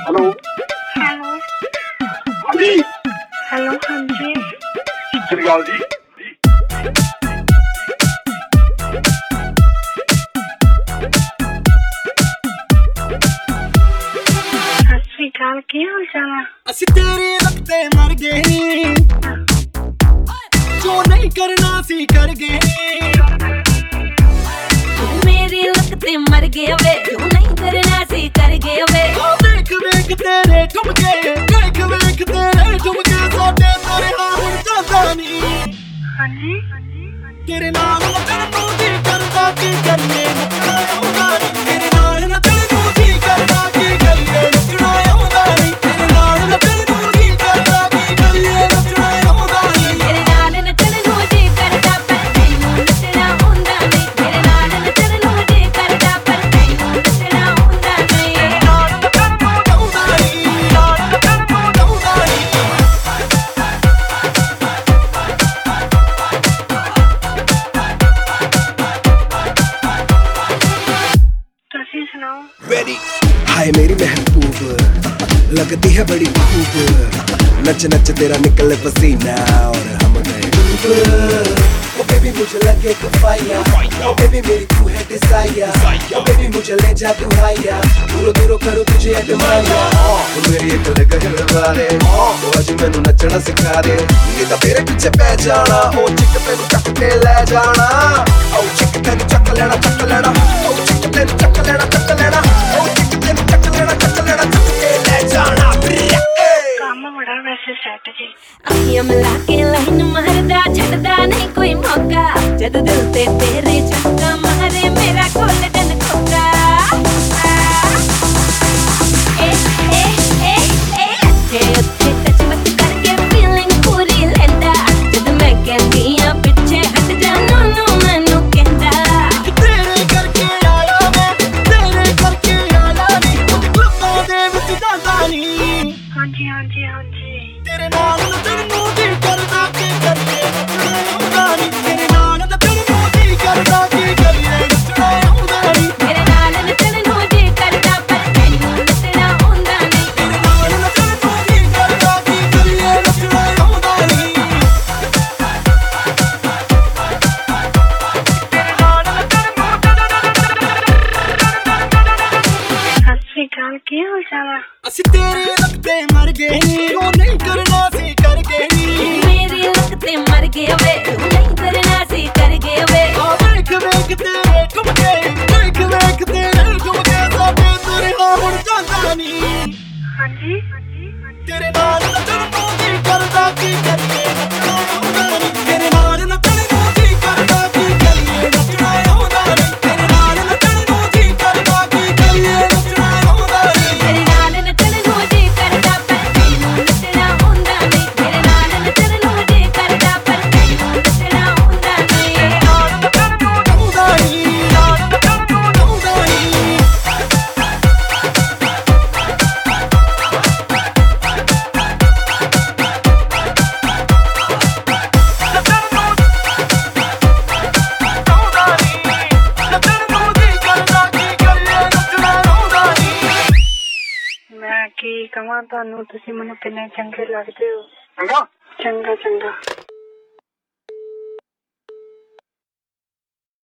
Hello hello हाँ जी hello हाँ जी सत श्री अकाल जी। सत श्री अकाल की हाल चाल है? ਅਸੀਂ ਤੇਰੇ ਲੱਗਦੇ ਮਰ ਗਏ ਨੀ, ਜੋ ਨਹੀਂ ਕਰਨਾ ਸੀ ਕਰ ਗਏ ਨੀ। मेरी लगते मर गए वे, जो नहीं करना सी कर गए वे। ਵੇਖ ਵੇਖ ਤੇਰੇ ਠੁਮਕੇ, ਵੇਖ ਵੇਖ ਤੇਰੇ ਠੁਮਕੇ, ਸਾਡੇ ਤੇਰੇ ਨਾਲ ਹੁਣ ਜਾਂਦਾ ਨੀ। हाँ जी ਤੇਰੇ ਨਾਲ ਨੱਚਣ ਨੂੰ ਜੀ ਕਰਦਾ, ਕੀ ਕਰੀਏ ਨੱਚਣਾ ਆਉਂਦਾ ਨੀ। ਤੇਰੇ ਨਾਲ ਨੱਚਣ ਨੂੰ ਜੀ ਕਰਦਾ, ਕੀ ਕਰੀਏ ਨੱਚਣਾ ਆਉਂਦਾ ਨੀ। ਤੇਰੇ ਨਾਲ ਨੱਚਣ ਨੂੰ ਜੀ ਕਰਦਾ, ਕੀ ਕਰੀਏ ਨੱਚਣਾ ਆਉਂਦਾ ਨੀ। मेरे नाल नचन नू जी करदा, पर तैनू नचना आउंदा नहीं। मेरे नाल नचन नू जी करदा, पर तैनू नचना आउंदा नहीं। ਨਾਲ ਨੱਚਣ ਨੂੰ ਆਉਂਦਾ ਨੀ, ਨਾਲ ਨੱਚਣ ਨੂੰ ਆਉਂਦਾ ਨੀ। तुसी सुनाओ। हाय मेरी महबूब लगती है बड़ी खूब, नच नच तेरा निकले पसीना और हम गए डूब। ओ बेबी मुझे लगे तो फायर, ओ बेबी मेरी तू है डिजायर, ओ बेबी मुझे ले जा तू हाया, दूरों दूरों करूं तुझे एडमायर। ओ मेरी एक लग वाले ओ आज मैनू नचना सिखा दे, नहीं तो तेरे पीछे पै जाना। ओ चिक तेनू चक के ले जाना, ओ चिक तेनू चक लेना, ओ चिक तेनू चक लेना, ओ चिक तेनू चक लेना, चक के ले जाना। काम बड़ा वैसे सेट जी। अखियां मिला के लाइन मारदा, छड़दा नहीं कोई मौका। जद दिल ते तेरे झटका मारे मेरा गोल्डन खोका। ए ए ए ए अच्छे अच्छे टच मत करके फीलिंग पूरी लेंदा। जद मैं कहती हां पिछे हट जा, नो नो मैनू कहंदा। ਤੇਰੇ ਕਰਕੇ ਆਇਆ ਮੈਂ, ਤੇਰੇ ਕਰਕੇ ਆਇਆ ਨੀ। ਕੁਝ ਕਲੱਬਾਂ ਦੇ ਵਿੱਚ ਜਾਂਦਾ ਨੀ। हाँ जी हाँ जी हाँ जी ਤੇਰੇ ਨਾਲ ਨੱਚਣ ਨੂੰ ਜੀ ਕਰਦਾ, ਕੀ ਕਰੀਏ ਨੱਚਣਾ ਆਉਂਦਾ ਨੀ। ਤੇਰੇ ਨਾਲ ਨੱਚਣ ਨੂੰ ਜੀ ਕਰਦਾ, ਕੀ ਕਰੀਏ ਨੱਚਣਾ ਆਉਂਦਾ ਨੀ। मेरे नाल नचन नू जी करदा, पर तैनू नचना आउंदा नहीं। ਤੇਰੇ ਨਾਲ ਨੱਚਣ ਨੂੰ ਜੀ ਕਰਦਾ, ਕੀ ਕਰੀਏ ਨੱਚਣਾ ਆਉਂਦਾ ਨੀ। ਤੇਰੇ ਨਾਲ ਨੱਚਣ ਨੂੰ सत श्री अकाल की हाल चाल है? ਅਸੀਂ ਤੇਰੇ ਲੱਗਦੇ ਮਰ ਗਏ ਨੀ, ਜੋ ਨਹੀਂ ਕਰਨਾ ਸੀ ਕਰ ਗਏ ਨੀ। मेरी लगते मर गए वे, जो नहीं करना सी कर गए वे। ਵੇਖ ਵੇਖ ਤੇਰੇ ਠੁਮਕੇ, ਵੇਖ ਵੇਖ ਤੇਰੇ ਠੁਮਕੇ, ਸਾਡੇ ਤੇਰੇ ਨਾਲ ਹੁਣ ਜਾਂਦਾ ਨੀ। हाँ जी ਤੇਰੇ ਨਾਲ ਨੱਚਣ ਨੂੰ ਜੀ ਕਰਦਾ, ਕੀ ਕਰੀਏ ਨੱਚਣਾ ਆਉਂਦਾ ਨੀ। ਤੇਰੇ ਨਾਲ ਨੱਚਣ ਨੂੰ ਜੀ ਕਰਦਾ, ਕੀ ਕਰੀਏ ਨੱਚਣਾ ਆਉਂਦਾ ਨੀ। ਤੇਰੇ ਨਾਲ ਨੱਚਣ ਨੂੰ ਜੀ ਕਰਦਾ, ਕੀ ਕਰੀਏ ਨੱਚਣਾ ਆਉਂਦਾ ਨੀ। मेरे नाल नचन नू जी करदा, पर तैनू नचना आउंदा नहीं। मेरे नाल नचन नू जी करदा, पर तैनू नचना आउंदा नहीं। ਨਾਲ ਨੱਚਣ ਨੂੰ ਆਉਂਦਾ ਨੀ, ਨਾਲ ਨੱਚਣ ਨੂੰ ਆਉਂਦਾ ਨੀ। मैं की कहां तुहानू, तुसी मैनू किन्ने चंगे लगदे हो। चंगा चंगा चंगा